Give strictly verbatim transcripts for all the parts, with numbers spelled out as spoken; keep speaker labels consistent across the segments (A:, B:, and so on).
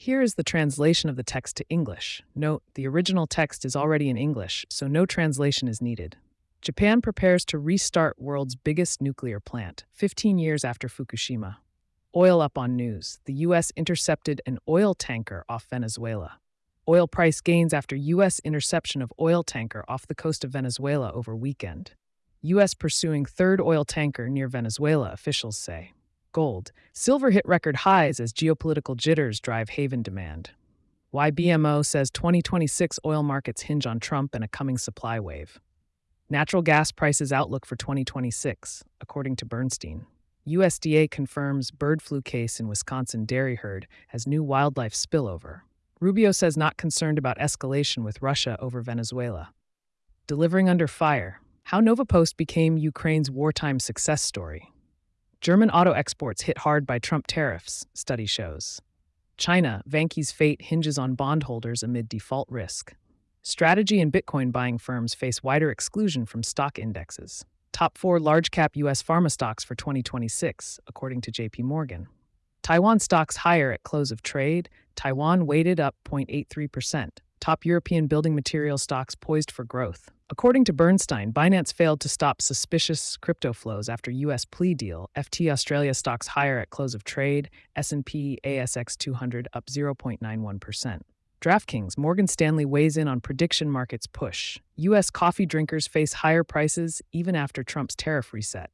A: Here is the translation of the text to English. Note, the original text is already in English, so no translation is needed. Japan prepares to restart world's biggest nuclear plant, fifteen years after Fukushima. Oil up on news. The U S intercepted an oil tanker off Venezuela. Oil price gains after U S interception of oil tanker off the coast of Venezuela over weekend. U S pursuing third oil tanker near Venezuela, officials say. Gold. Silver hit record highs as geopolitical jitters drive haven demand. Why B M O says twenty twenty-six oil markets hinge on Trump and a coming supply wave. Natural gas prices outlook for twenty twenty-six, according to Bernstein. U S D A confirms bird flu case in Wisconsin dairy herd has new wildlife spillover. Rubio says not concerned about escalation with Russia over Venezuela. Delivering under fire. How Novopost became Ukraine's wartime success story. German auto exports hit hard by Trump tariffs, study shows. China, Vanke's fate hinges on bondholders amid default risk. Strategy and Bitcoin buying firms face wider exclusion from stock indexes. Top four large-cap U S pharma stocks for twenty twenty-six, according to J P Morgan. Taiwan stocks higher at close of trade. Taiwan weighted up zero point eight three percent. Top European building material stocks poised for growth. According to Bernstein, Binance failed to stop suspicious crypto flows after U S plea deal. F T Australia stocks higher at close of trade. S and P A S X two hundred up zero point nine one percent. DraftKings, Morgan Stanley weighs in on prediction markets push. U S coffee drinkers face higher prices even after Trump's tariff reset.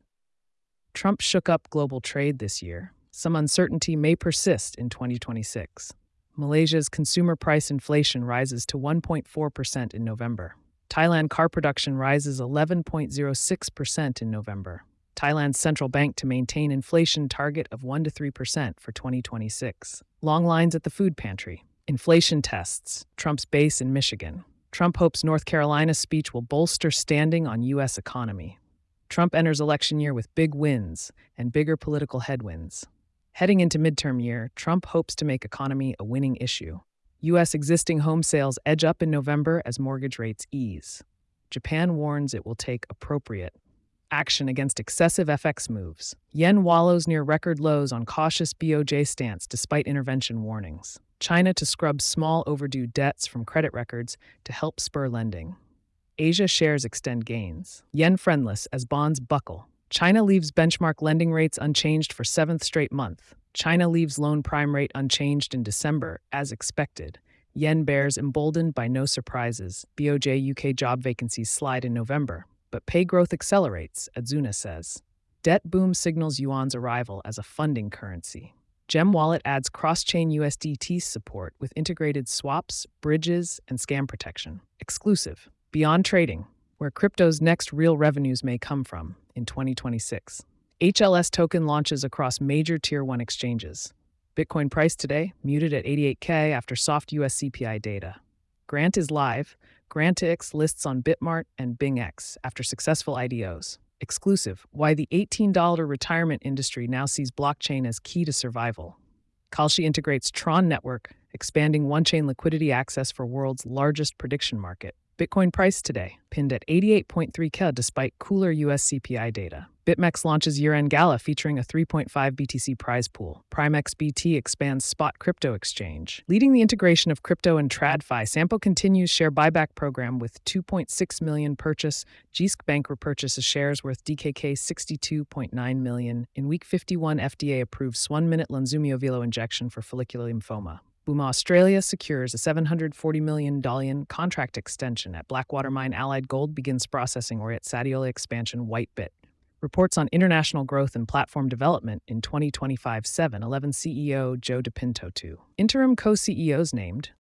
A: Trump shook up global trade this year. Some uncertainty may persist in twenty twenty-six. Malaysia's consumer price inflation rises to one point four percent in November. Thailand car production rises eleven point zero six percent in November. Thailand's central bank to maintain inflation target of one to three percent for twenty twenty-six. Long lines at the food pantry. Inflation tests. Trump's base in Michigan. Trump hopes North Carolina's speech will bolster standing on U S economy. Trump enters election year with big wins and bigger political headwinds. Heading into midterm year, Trump hopes to make economy a winning issue. U S existing home sales edge up in November as mortgage rates ease. Japan warns it will take appropriate action against excessive F X moves. Yen wallows near record lows on cautious B O J stance despite intervention warnings. China to scrub small overdue debts from credit records to help spur lending. Asia shares extend gains. Yen friendless as bonds buckle. China leaves benchmark lending rates unchanged for seventh straight month. China leaves loan prime rate unchanged in December, as expected. Yen bears emboldened by no surprises. B O J U K job vacancies slide in November, but pay growth accelerates, Azuna says. Debt boom signals yuan's arrival as a funding currency. Gem Wallet adds cross-chain U S D T support with integrated swaps, bridges, and scam protection. Exclusive. Beyond trading, where crypto's next real revenues may come from in twenty twenty-six. H L S token launches across major Tier one exchanges. Bitcoin price today, muted at eighty-eight K after soft U S C P I data. Grant is live. GrantX lists on Bitmart and BingX after successful I D Os. Exclusive. Why the eighteen dollar retirement industry now sees blockchain as key to survival. Kalshi integrates Tron Network, expanding one-chain liquidity access for world's largest prediction market. Bitcoin price today, pinned at eighty-eight point three K despite cooler U S C P I data. BitMEX launches year-end gala featuring a three point five B T C prize pool. Primex B T expands spot crypto exchange. Leading the integration of crypto and TradFi, Sampo continues share buyback program with two point six million purchase. G I S K Bank repurchases shares worth D K K sixty-two point nine million. In week fifty-one, F D A approves one-minute Lunzumio injection for follicular lymphoma. Buma Australia secures a seven hundred forty million dollars contract extension at Blackwater Mine. Allied Gold begins processing or at Sadiola expansion. Whitebit reports on international growth and platform development in twenty twenty-five. seven eleven C E O Joe DePinto to interim co-C E Os named.